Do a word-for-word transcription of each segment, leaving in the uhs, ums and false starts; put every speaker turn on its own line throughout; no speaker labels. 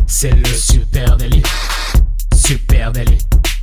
C'est le Super Daily. Super Daily.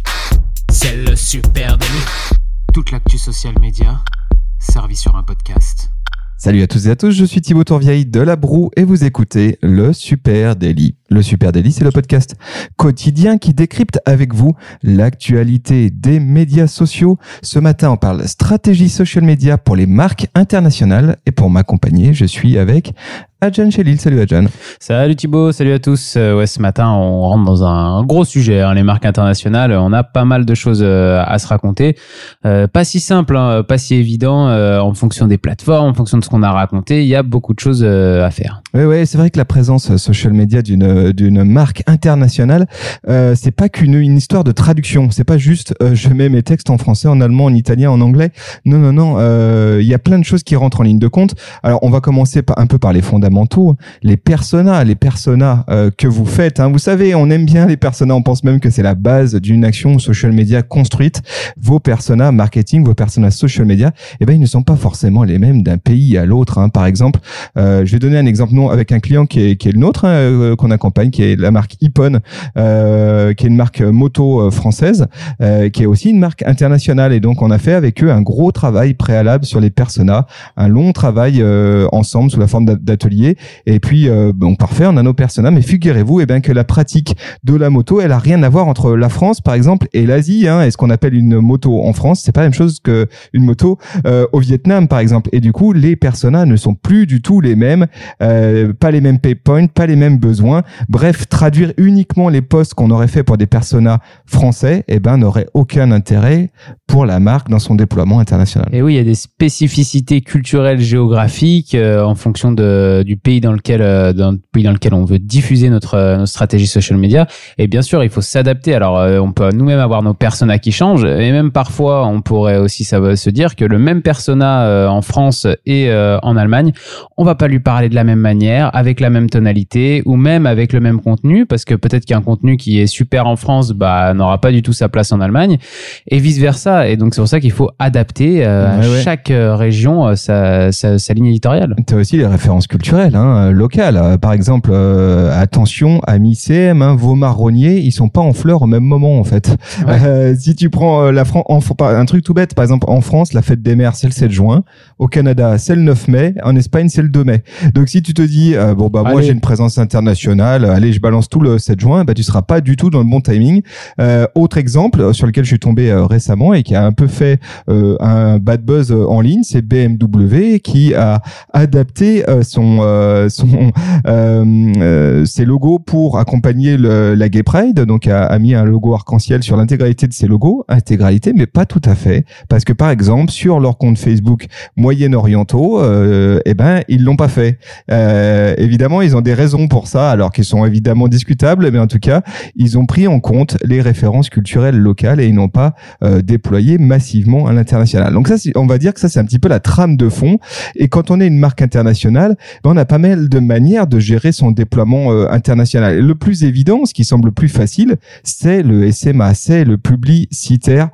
C'est le Super Daily. Toute l'actu social média servie sur un podcast.
Salut à tous et à tous, je suis Thibaut Tourvieille de La Broue et vous écoutez le Super Daily. Le Super Daily, c'est le podcast quotidien qui décrypte avec vous l'actualité des médias sociaux. Ce matin, on parle stratégie social media pour les marques internationales et pour m'accompagner, je suis avec Adjan Chelil. Salut Adjan.
Salut Thibaut, salut à tous. Euh, ouais, ce matin, on rentre dans un gros sujet, hein, les marques internationales. On a pas mal de choses euh, à se raconter. Euh, pas si simple, hein, pas si évident euh, en fonction des plateformes, en fonction de ce qu'on a raconté. Il y a beaucoup de choses euh, à faire.
Oui, oui, c'est vrai que la présence social media d'une d'une marque internationale, euh, c'est pas qu'une une histoire de traduction. C'est pas juste euh, je mets mes textes en français, en allemand, en italien, en anglais. Non, non, non. Il euh, y a plein de choses qui rentrent en ligne de compte. Alors, on va commencer par, un peu par les fondamentaux, les personas, les personas euh, que vous faites. Hein. Vous savez, on aime bien les personas. On pense même que c'est la base d'une action social media construite. Vos personas marketing, vos personas social media, eh ben ils ne sont pas forcément les mêmes d'un pays à l'autre. Hein. Par exemple, euh, je vais donner un exemple non avec un client qui est qui est le nôtre, hein, qu'on accompagne, qui est la marque Ippon, euh, qui est une marque moto française, euh, qui est aussi une marque internationale. Et donc, on a fait avec eux un gros travail préalable sur les personas, un long travail euh, ensemble sous la forme d'atelier. Et puis, euh, bon, parfait, on a nos personas. Mais figurez-vous, eh ben, que la pratique de la moto, elle a rien à voir entre la France, par exemple, et l'Asie. Hein, et ce qu'on appelle une moto en France, c'est pas la même chose que une moto euh, au Vietnam, par exemple. Et du coup, les personas ne sont plus du tout les mêmes, euh, pas les mêmes pay points, pas les mêmes besoins. Bref, traduire uniquement les posts qu'on aurait fait pour des personas français, eh ben, n'aurait aucun intérêt pour la marque dans son déploiement international.
Et oui, il y a des spécificités culturelles, géographiques euh, en fonction de, du pays dans lequel, euh, dans le pays dans lequel on veut diffuser notre, euh, notre stratégie social media. Et bien sûr, il faut s'adapter. Alors, euh, on peut nous-mêmes avoir nos personas qui changent, et même parfois, on pourrait aussi ça va se dire que le même persona euh, en France et euh, en Allemagne, on va pas lui parler de la même manière, avec la même tonalité, ou même avec le même contenu, parce que peut-être qu'un contenu qui est super en France, bah, n'aura pas du tout sa place en Allemagne, et vice versa. Et donc, c'est pour ça qu'il faut adapter euh, ouais, à ouais. chaque euh, région euh, sa, sa, sa ligne éditoriale.
Tu as aussi les références culturelles, hein, locales. Euh, par exemple, euh, attention, amis C M, hein, vos marronniers, ils sont pas en fleurs au même moment, en fait. Ouais. Euh, si tu prends euh, la France, un truc tout bête, par exemple, en France, la fête des mères, c'est le sept juin. Au Canada, c'est le neuf mai. En Espagne, c'est le deux mai. Donc, si tu te dis, euh, bon, bah, moi, allez. j'ai une présence internationale, allez, je balance tout le sept juin, bah, tu seras pas du tout dans le bon timing. Euh, autre exemple sur lequel je suis tombé euh, récemment et qui a un peu fait euh, un bad buzz en ligne, c'est B M W qui a adapté euh, son, euh, son, euh, euh, ses logos pour accompagner le, la Gay Pride. Donc, a, a mis un logo arc-en-ciel sur l'intégralité de ses logos, intégralité, mais pas tout à fait, parce que par exemple, sur leur compte Facebook moyen-orientaux, euh, eh ben, ils l'ont pas fait. Euh, évidemment, ils ont des raisons pour ça, alors qu'ils sont évidemment discutables, mais en tout cas, ils ont pris en compte les références culturelles locales et ils n'ont pas euh, déployé massivement à l'international. Donc ça, on va dire que ça, c'est un petit peu la trame de fond. Et quand on est une marque internationale, ben, on a pas mal de manières de gérer son déploiement euh, international. Et le plus évident, ce qui semble plus facile, c'est le S M A, c'est le publicitaire.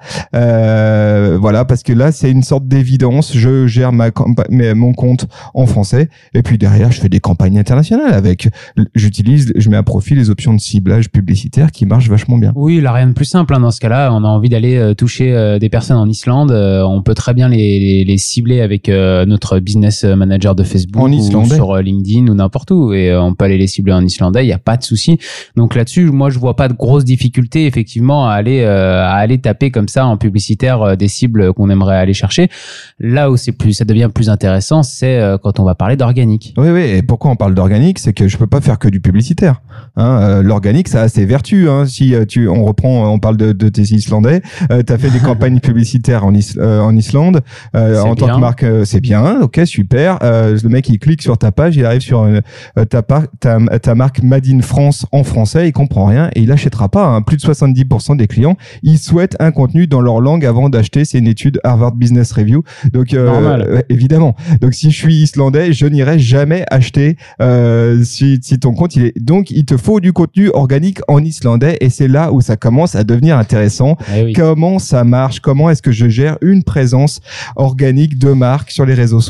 Euh, voilà, parce que là, c'est une sorte d'évidence. Je gère ma campa- mon compte en français et puis derrière, je fais des campagnes internationales avec, j'utilise, je mets à profit les options de ciblage publicitaire qui marchent vachement bien.
Oui, là, rien de plus simple. Hein. Dans ce cas-là, on a envie d'aller euh, toucher euh, des personnes en Islande. Euh, on peut très bien les, les, les cibler avec euh, notre business manager de Facebook
en
ou sur euh, LinkedIn ou n'importe où. Et euh, on peut aller les cibler en islandais. Il n'y a pas de souci. Donc là-dessus, moi, je vois pas de grosses difficultés, effectivement, à aller, euh, à aller taper comme ça en publicitaire euh, des cibles qu'on aimerait aller chercher. Là où c'est plus, ça devient plus intéressant, c'est euh, quand on va parler d'organique.
Oui, oui. Et pourquoi on parle d'organique? C'est que je peux pas faire que du publicitaire. Hein, euh, l'organique, ça a ses vertus. Hein. Si euh, tu, on reprend, on parle de, de tes Islandais, euh, tu as fait des campagnes publicitaires en, Is, euh, en Islande. Euh, en bien. tant que marque, euh, c'est bien. Ok, super. Euh, le mec, il clique sur ta page, il arrive sur une, euh, ta, par, ta, ta marque Made in France en français, il comprend rien et il achètera pas. Hein. Plus de soixante-dix pour cent des clients, ils souhaitent un contenu dans leur langue avant d'acheter. C'est une étude Harvard Business Review. Donc, euh, euh, évidemment. Donc, si je suis islandais, je n'irai jamais acheter euh, si, si ton compte, il est... Donc, il te faut du contenu organique en islandais et c'est là où ça commence à devenir intéressant. Eh oui. Comment ça marche? Comment est-ce que je gère une présence organique de marque sur les réseaux sociaux?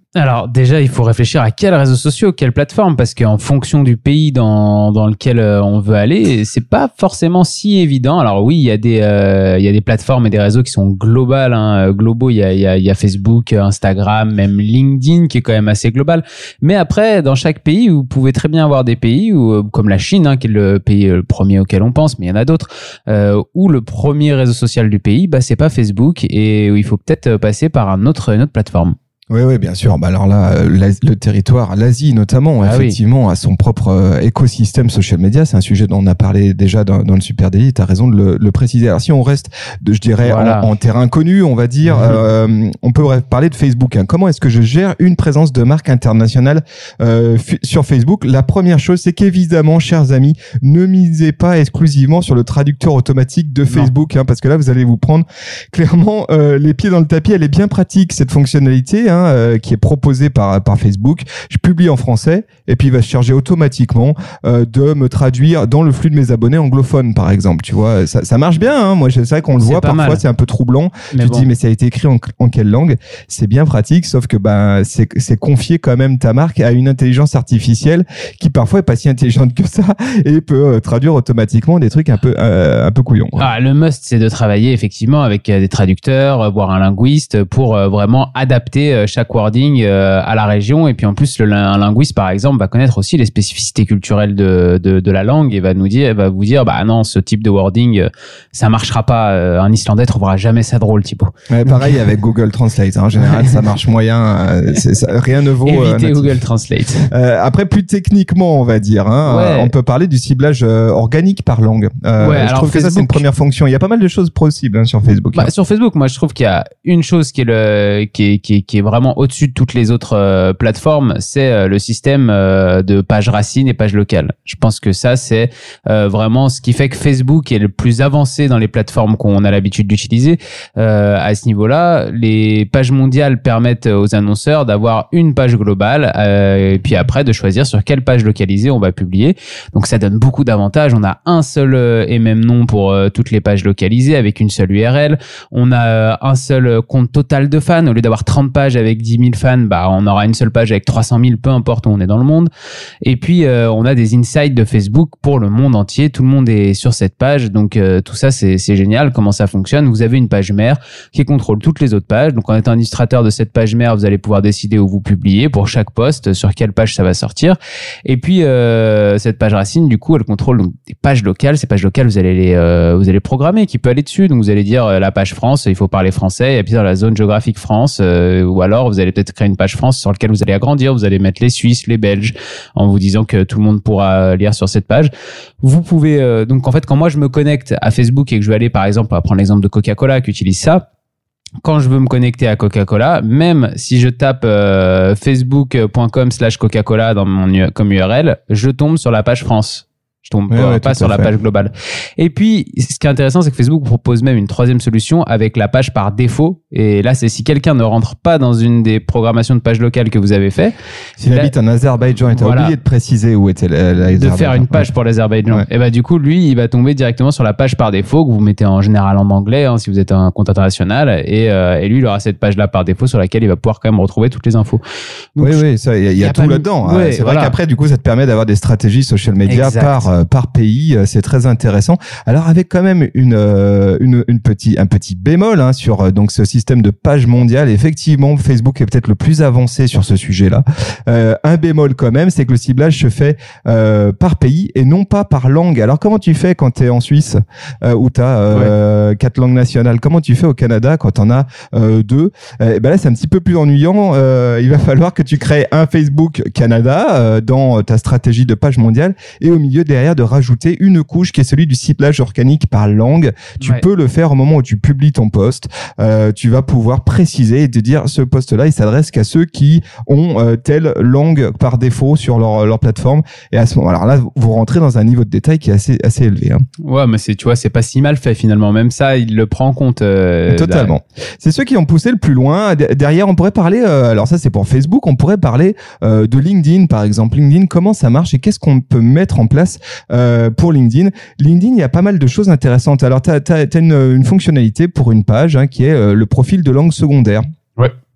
Alors déjà, il faut réfléchir à quels réseaux sociaux, quelle plateforme, parce qu'en fonction du pays dans dans lequel on veut aller, c'est pas forcément si évident. Alors oui, il y a des euh, il y a des plateformes et des réseaux qui sont globales, hein, globaux. Il y a il y a il y a Facebook, Instagram, même LinkedIn qui est quand même assez global. Mais après, dans chaque pays, vous pouvez très bien avoir des pays où, comme la Chine, hein, qui est le pays le premier auquel on pense, mais il y en a d'autres, euh, où le premier réseau social du pays, bah c'est pas Facebook et où il faut peut-être passer par un autre une autre plateforme.
Oui, oui, bien sûr. Bah alors là, le territoire, l'Asie notamment, ah effectivement, oui. a son propre euh, écosystème social media. C'est un sujet dont on a parlé déjà dans, dans le Super Daily. T'as raison de le, le préciser. Alors si on reste, de, je dirais, voilà. en, en terrain connu, on va dire, mmh. euh, on peut parler de Facebook. Hein. Comment est-ce que je gère une présence de marque internationale euh, f- sur Facebook? La première chose, c'est qu'évidemment, chers amis, ne misez pas exclusivement sur le traducteur automatique de Facebook, hein, parce que là, vous allez vous prendre clairement euh, les pieds dans le tapis. Elle est bien pratique cette fonctionnalité. Hein, Euh, qui est proposé par par Facebook. Je publie en français et puis il va se charger automatiquement euh, de me traduire dans le flux de mes abonnés anglophones, par exemple. Tu vois, ça, ça marche bien. Hein. Moi, c'est vrai qu'on le c'est voit parfois, mal. C'est un peu troublant. Mais tu bon. te dis, mais ça a été écrit en, en quelle langue? C'est bien pratique, sauf que ben c'est c'est confier quand même ta marque à une intelligence artificielle qui parfois est pas si intelligente que ça et peut euh, traduire automatiquement des trucs un peu euh, un peu couillons. Quoi.
Ah, le must, c'est de travailler effectivement avec euh, des traducteurs, euh, voire un linguiste, pour euh, vraiment adapter euh, chaque wording euh, à la région. Et puis en plus, le, un linguiste, par exemple, va connaître aussi les spécificités culturelles de, de, de la langue et va nous dire, va vous dire, bah non, ce type de wording, euh, ça marchera pas. Euh, un Islandais trouvera jamais ça drôle, Thibaut.
Ouais, pareil Donc, avec Google Translate. Hein. En général, ça marche moyen. Euh, c'est, ça, rien ne vaut.
Évitez
euh,
Google Translate.
Euh, après, plus techniquement, on va dire, hein, ouais. euh, on peut parler du ciblage euh, organique par langue. Euh,
ouais,
je trouve Facebook, que ça, c'est une première fonction. Il y a pas mal de choses possibles hein, sur Facebook.
Bah,
hein.
Sur Facebook, moi, je trouve qu'il y a une chose qui est le, qui est, qui est, qui est vraiment au-dessus de toutes les autres euh, plateformes, c'est euh, le système euh, de page racine et page locale. Je pense que ça, c'est euh, vraiment ce qui fait que Facebook est le plus avancé dans les plateformes qu'on a l'habitude d'utiliser. Euh, à ce niveau-là, les pages mondiales permettent aux annonceurs d'avoir une page globale euh, et puis après de choisir sur quelle page localisée on va publier. Donc ça donne beaucoup d'avantages. On a un seul euh, et même nom pour euh, toutes les pages localisées avec une seule U R L. On a euh, un seul compte total de fans. Au lieu d'avoir trente pages avec dix mille fans, bah on aura une seule page avec trois cent mille, peu importe où on est dans le monde. Et puis euh, on a des insights de Facebook pour le monde entier. Tout le monde est sur cette page. Donc euh, tout ça, c'est, c'est génial. Comment ça fonctionne? Vous avez une page mère qui contrôle toutes les autres pages. Donc en étant administrateur de cette page mère, vous allez pouvoir décider où vous publiez pour chaque post, sur quelle page ça va sortir. Et puis euh, cette page racine, du coup, elle contrôle donc des pages locales. Ces pages locales, vous allez les euh, vous allez programmer qui peut aller dessus. Donc vous allez dire euh, la page France, il faut parler français, et puis dans la zone géographique France, euh, ou alors vous allez peut-être créer une page France sur laquelle vous allez agrandir. Vous allez mettre les Suisses, les Belges, en vous disant que tout le monde pourra lire sur cette page. Vous pouvez euh, donc en fait quand moi je me connecte à Facebook et que je vais aller par exemple, on va prendre l'exemple de Coca-Cola qui utilise ça. Quand je veux me connecter à Coca-Cola, même si je tape euh, facebook.com slash Coca-Cola dans mon comme U R L, je tombe sur la page France. Je tombe
ouais,
pas,
ouais,
pas sur la
fait.
page globale. Et puis, ce qui est intéressant, c'est que Facebook propose même une troisième solution avec la page par défaut. Et là, c'est si quelqu'un ne rentre pas dans une des programmations de page locale que vous avez fait.
S'il
là,
habite en Azerbaïdjan, et t'as voilà, oublié de préciser où était l'Azerbaïdjan.
De faire une page ouais. pour l'Azerbaïdjan. Ouais. Et bah, du coup, lui, il va tomber directement sur la page par défaut que vous mettez en général en anglais, hein, si vous êtes un compte international. Et, euh, et lui, il aura cette page-là par défaut sur laquelle il va pouvoir quand même retrouver toutes les infos.
Donc, oui, oui, ça, il y a, y a, y a tout là-dedans. Ouais, c'est voilà. vrai qu'après, du coup, ça te permet d'avoir des stratégies social media exact. par, euh, par pays. C'est très intéressant. Alors avec quand même une une une petit un petit bémol hein, sur donc ce système de page mondiale. Effectivement, Facebook est peut-être le plus avancé sur ce sujet-là. Euh, un bémol quand même, c'est que le ciblage se fait euh, par pays et non pas par langue. Alors comment tu fais quand tu es en Suisse euh, où tu as euh, ouais. quatre langues nationales? Comment tu fais au Canada quand tu en as euh, deux? euh, ben là, c'est un petit peu plus ennuyant. Euh, il va falloir que tu crées un Facebook Canada euh, dans ta stratégie de page mondiale et au milieu derrière de rajouter une couche qui est celui du ciblage organique par langue. Tu ouais. peux le faire au moment où tu publies ton post. Euh, tu vas pouvoir préciser et te dire ce post-là, il s'adresse qu'à ceux qui ont euh, telle langue par défaut sur leur leur plateforme. Et à ce moment, alors là, vous rentrez dans un niveau de détail qui est assez assez élevé. Hein.
Ouais, mais c'est tu vois, c'est pas si mal fait finalement. Même ça, il le prend en compte. Euh,
Totalement. Là. C'est ceux qui ont poussé le plus loin. Derrière, on pourrait parler. Euh, alors ça, c'est pour Facebook. On pourrait parler euh, de LinkedIn, par exemple. LinkedIn, comment ça marche et qu'est-ce qu'on peut mettre en place euh, pour LinkedIn. LinkedIn, il y a pas mal de choses intéressantes. Alors, tu as une, une fonctionnalité pour une page hein, qui est euh, le profil de langue secondaire.
Ouais.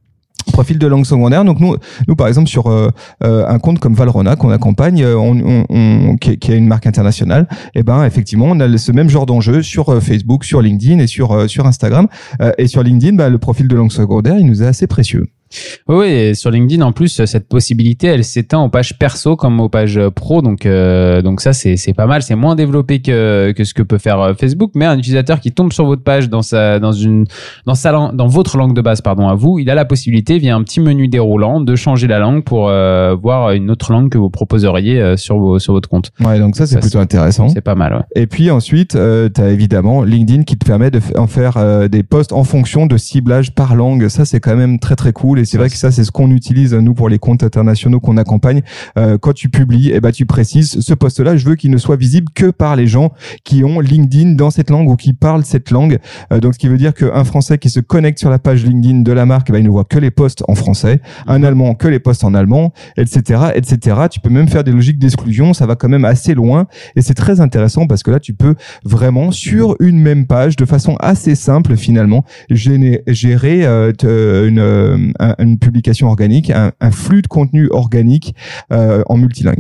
Profil de langue secondaire. Donc nous, nous par exemple sur euh, euh, un compte comme Valrhona qu'on accompagne, on, on, on, qui, qui est une marque internationale, et eh ben effectivement on a ce même genre d'enjeu sur euh, Facebook, sur LinkedIn et sur euh, sur Instagram. Euh, et sur LinkedIn, bah, le profil de langue secondaire, il nous est assez précieux.
Oui, et sur LinkedIn, en plus, cette possibilité, elle s'étend aux pages perso comme aux pages pro. Donc, euh, donc ça, c'est, c'est pas mal. C'est moins développé que, que ce que peut faire Facebook. Mais un utilisateur qui tombe sur votre page dans sa, dans une, dans sa langue, dans votre langue de base, pardon, à vous, il a la possibilité, via un petit menu déroulant, de changer la langue pour euh, voir une autre langue que vous proposeriez euh, sur vos, sur votre compte.
Ouais, donc ça, c'est ça, plutôt c'est, intéressant.
C'est pas mal, ouais.
Et puis ensuite, euh, t'as évidemment LinkedIn qui te permet de f- en faire euh, des posts en fonction de ciblage par langue. Ça, c'est quand même très, très cool. Et c'est vrai que ça, c'est ce qu'on utilise nous pour les comptes internationaux qu'on accompagne. Euh, quand tu publies, eh ben tu précises ce post-là, je veux qu'il ne soit visible que par les gens qui ont LinkedIn dans cette langue ou qui parlent cette langue. Euh, donc ce qui veut dire qu'un Français qui se connecte sur la page LinkedIn de la marque, eh ben, il ne voit que les posts en français, un Allemand que les posts en allemand, et cetera, et cetera. Tu peux même faire des logiques d'exclusion, ça va quand même assez loin et c'est très intéressant parce que là tu peux vraiment sur une même page, de façon assez simple finalement, gérer, gérer euh, une, euh, une publication organique, un, un flux de contenu organique euh, en multilingue.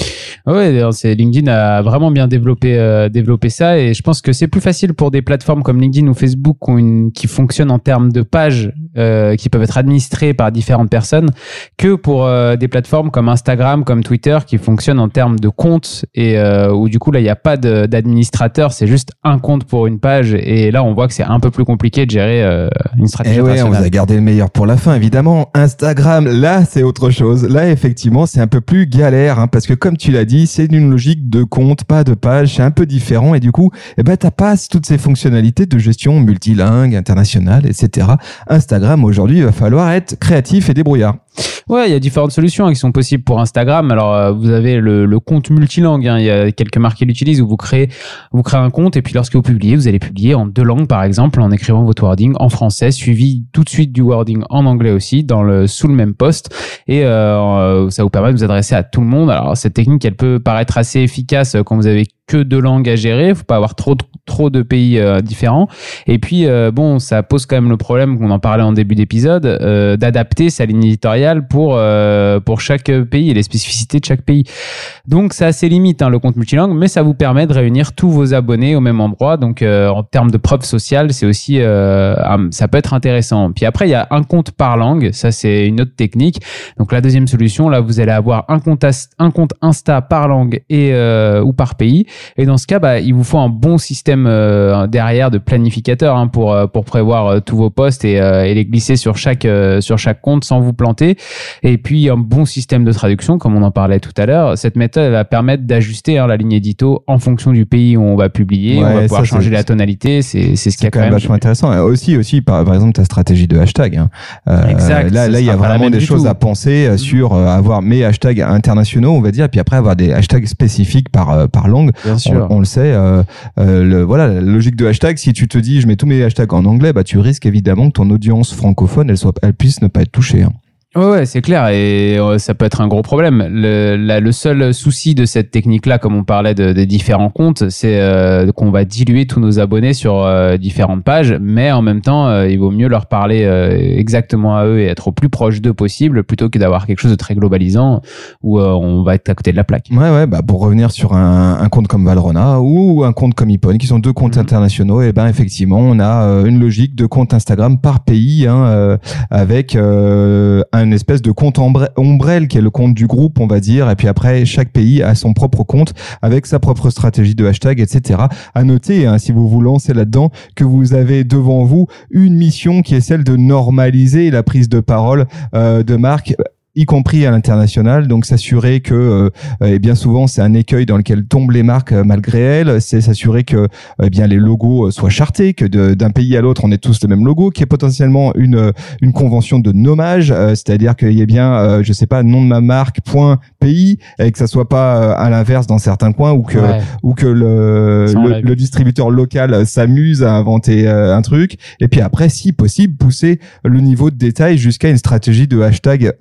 Ouais, c'est LinkedIn a vraiment bien développé euh, développé ça et je pense que c'est plus facile pour des plateformes comme LinkedIn ou Facebook qui, ont une, qui fonctionnent en termes de pages euh, qui peuvent être administrées par différentes personnes que pour euh, des plateformes comme Instagram, comme Twitter qui fonctionnent en termes de comptes et euh, où du coup là il n'y a pas de, d'administrateur, c'est juste un compte pour une page et là on voit que c'est un peu plus compliqué de gérer euh, une stratégie.
Et ouais, on vous a gardé le meilleur pour la fin évidemment. Instagram, là c'est autre chose. Là effectivement c'est un peu plus galère hein, parce que comme tu l'as dit, c'est une logique de compte, pas de page, c'est un peu différent et du coup, eh ben, t'as pas toutes ces fonctionnalités de gestion multilingue, internationale, et cetera. Instagram, aujourd'hui, il va falloir être créatif et débrouillard.
Ouais, il y a différentes solutions qui sont possibles pour Instagram. Alors, euh, vous avez le, le compte multilingue. Hein. Il y a quelques marques qui l'utilisent où vous créez, vous créez un compte et puis lorsque vous publiez, vous allez publier en deux langues, par exemple, en écrivant votre wording en français, suivi tout de suite du wording en anglais aussi, dans le sous le même post. Et euh, ça vous permet de vous adresser à tout le monde. Alors, cette technique, elle peut paraître assez efficace quand vous avez que deux langues à gérer. Faut pas avoir trop de, trop de pays euh, différents. Et puis, euh, bon, ça pose quand même le problème qu'on en parlait en début d'épisode, euh, d'adapter sa ligne éditoriale pour euh, pour chaque pays et les spécificités de chaque pays. Donc, ça a ses limites, hein, le compte multilingue, mais ça vous permet de réunir tous vos abonnés au même endroit. Donc, euh, en termes de preuve sociale, c'est aussi, euh, ça peut être intéressant. Puis après, il y a un compte par langue. Ça, c'est une autre technique. Donc, la deuxième solution, là, vous allez avoir un compte, un compte Insta par langue et euh, ou par pays. Et dans ce cas, bah, il vous faut un bon système euh, derrière de planificateur hein, pour pour prévoir euh, tous vos posts et, euh, et les glisser sur chaque euh, sur chaque compte sans vous planter. Et puis un bon système de traduction, comme on en parlait tout à l'heure. Cette méthode elle va permettre d'ajuster hein, la ligne édito en fonction du pays où on va publier. Ouais, on va pouvoir ça, changer la tonalité. C'est c'est ce qui est quand même
vachement intéressant. Et aussi aussi par, par exemple ta stratégie de hashtag. Hein. Euh, exact. Là là il y a vraiment des choses tout. à penser mmh. sur euh, avoir mes hashtags internationaux, on va dire, et puis après avoir des hashtags spécifiques par euh, par langue.
Bien sûr.
On, on le sait, euh, euh, le, voilà, la logique de hashtag, si tu te dis je mets tous mes hashtags en anglais, bah tu risques évidemment que ton audience francophone, elle, soit, elle puisse ne pas être touchée. Hein.
Ouais, ouais, c'est clair et euh, ça peut être un gros problème. Le, la, le seul souci de cette technique-là, comme on parlait de, de différents comptes, c'est euh, qu'on va diluer tous nos abonnés sur euh, différentes pages, mais en même temps, euh, il vaut mieux leur parler euh, exactement à eux et être au plus proche d'eux possible, plutôt que d'avoir quelque chose de très globalisant où euh, on va être à côté de la plaque.
Ouais, ouais. Bah pour revenir sur un, un compte comme Valrhona ou un compte comme Ipon, qui sont deux comptes mmh. internationaux, et ben effectivement, on a euh, une logique de compte Instagram par pays, hein, euh, avec euh, un une espèce de compte ombrelle qui est le compte du groupe, on va dire, et puis après chaque pays a son propre compte avec sa propre stratégie de hashtag, et cetera. À noter, hein, si vous vous lancez là-dedans, que vous avez devant vous une mission qui est celle de normaliser la prise de parole euh, de marque, y compris à l'international, donc s'assurer que, euh, et bien souvent c'est un écueil dans lequel tombent les marques euh, malgré elles, c'est s'assurer que eh bien les logos soient chartés, que de, d'un pays à l'autre on ait tous le même logo, qu'il y ait potentiellement une une convention de nommage, euh, c'est-à-dire qu'il y ait bien, euh, je sais pas, nom de ma marque point pays, et que ça soit pas euh, à l'inverse dans certains coins, ou que ouais. ou que le le, le distributeur local s'amuse à inventer euh, un truc, et puis après si possible pousser le niveau de détail jusqu'à une stratégie de hashtag international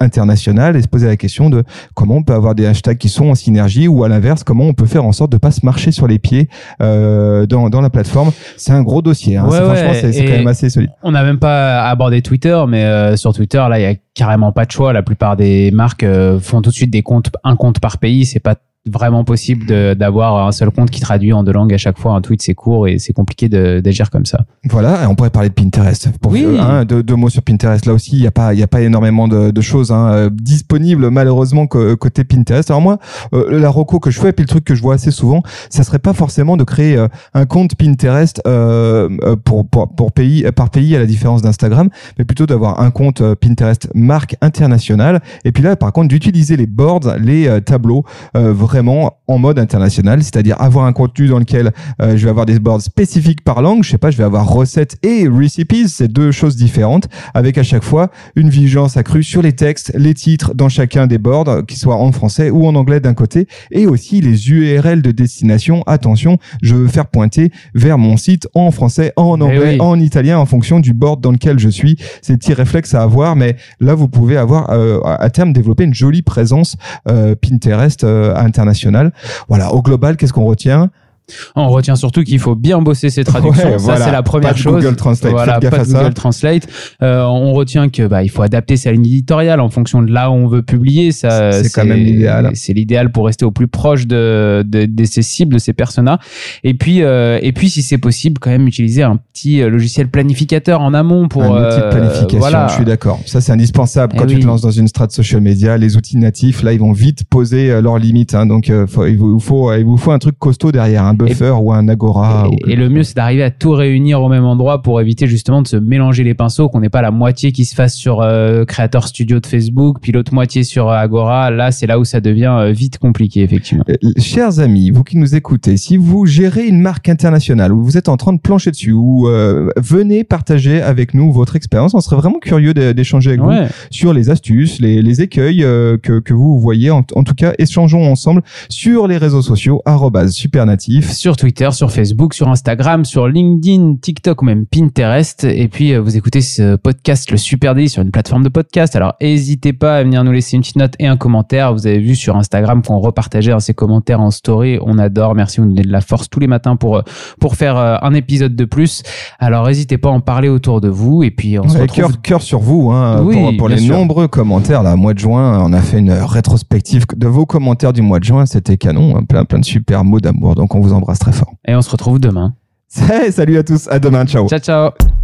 international et se poser la question de comment on peut avoir des hashtags qui sont en synergie ou à l'inverse, comment on peut faire en sorte de pas se marcher sur les pieds euh, dans, dans la plateforme. C'est un gros dossier. Hein.
Ouais,
c'est,
ouais,
franchement, c'est, c'est quand même assez solide.
On n'a même pas abordé Twitter, mais euh, sur Twitter, là, il y a carrément pas de choix. La plupart des marques euh, font tout de suite des comptes, un compte par pays. C'est pas vraiment possible de, d'avoir un seul compte qui traduit en deux langues à chaque fois. Un tweet, c'est court et c'est compliqué de, d'agir comme ça.
Voilà, et on pourrait parler de Pinterest. Pour,
oui.
euh, hein, deux, deux mots sur Pinterest. Là aussi, il n'y a pas, il y a pas énormément de, de choses hein, euh, disponibles malheureusement que, côté Pinterest. Alors moi, euh, la reco que je fais, puis le truc que je vois assez souvent, ça serait pas forcément de créer euh, un compte Pinterest euh, pour, pour, pour pays, par pays à la différence d'Instagram, mais plutôt d'avoir un compte euh, Pinterest marque internationale. Et puis là, par contre, d'utiliser les boards, les euh, tableaux euh, vraiment en mode international, c'est-à-dire avoir un contenu dans lequel euh, je vais avoir des boards spécifiques par langue. Je sais pas, je vais avoir recettes et recipes, c'est deux choses différentes, avec à chaque fois une vigilance accrue sur les textes, les titres dans chacun des boards, qu'ils soient en français ou en anglais d'un côté, et aussi les U R L de destination. Attention, je veux faire pointer vers mon site en français, en anglais, oui. en italien, en fonction du board dans lequel je suis. C'est des petits réflexes à avoir, mais là, vous pouvez avoir euh, à terme développer une jolie présence euh, Pinterest euh, internationale. Voilà, au global, qu'est-ce qu'on retient ?
On retient surtout qu'il faut bien bosser ses traductions.
Ouais,
ça,
voilà.
c'est la première
pas de
chose.
Google Translate.
Voilà, pas de Google Translate. Euh, on retient que bah il faut adapter sa ligne éditoriale en fonction de là où on veut publier. Ça,
c'est,
c'est
quand même l'idéal.
C'est l'idéal pour rester au plus proche de, de, de ses cibles, de ses personas. Et puis, euh, et puis, si c'est possible, quand même utiliser un petit logiciel planificateur en amont pour
un outil de planification. Euh, voilà. Je suis d'accord. Ça, c'est indispensable quand et tu oui. te lances dans une strat social media. Les outils natifs, là, ils vont vite poser leurs limites. Hein, donc, euh, faut, il vous faut, il vous faut un truc costaud derrière, un buffer et ou un Agora.
Et, et le mieux, c'est d'arriver à tout réunir au même endroit pour éviter justement de se mélanger les pinceaux, qu'on n'ait pas la moitié qui se fasse sur euh, Creator Studio de Facebook, puis l'autre moitié sur Agora. Là, c'est là où ça devient euh, vite compliqué, effectivement.
Euh, chers amis, vous qui nous écoutez, si vous gérez une marque internationale ou vous êtes en train de plancher dessus ou euh, venez partager avec nous votre expérience, on serait vraiment curieux d'échanger avec ouais. vous sur les astuces, les, les écueils euh, que, que vous voyez. En, en tout cas, échangeons ensemble sur les réseaux sociaux, arobase supernatif.
Sur Twitter, sur Facebook, sur Instagram, sur LinkedIn, TikTok ou même Pinterest. Et puis, euh, vous écoutez ce podcast, le Super Daily, sur une plateforme de podcast. Alors, n'hésitez pas à venir nous laisser une petite note et un commentaire. Vous avez vu sur Instagram qu'on repartageait hein, ces commentaires en story. On adore. Merci, vous nous donnez de la force tous les matins pour, pour faire euh, un épisode de plus. Alors, n'hésitez pas à en parler autour de vous. Et puis, on ouais, se retrouve...
Cœur, cœur sur vous hein,
oui,
pour, pour les sûr. nombreux commentaires. Là, mois de juin, on a fait une rétrospective de vos commentaires du mois de juin. C'était canon. Hein, plein, plein de super mots d'amour. Donc, on vous embrasse très fort.
Et on se retrouve demain.
Salut à tous, à demain, ciao.
Ciao, ciao.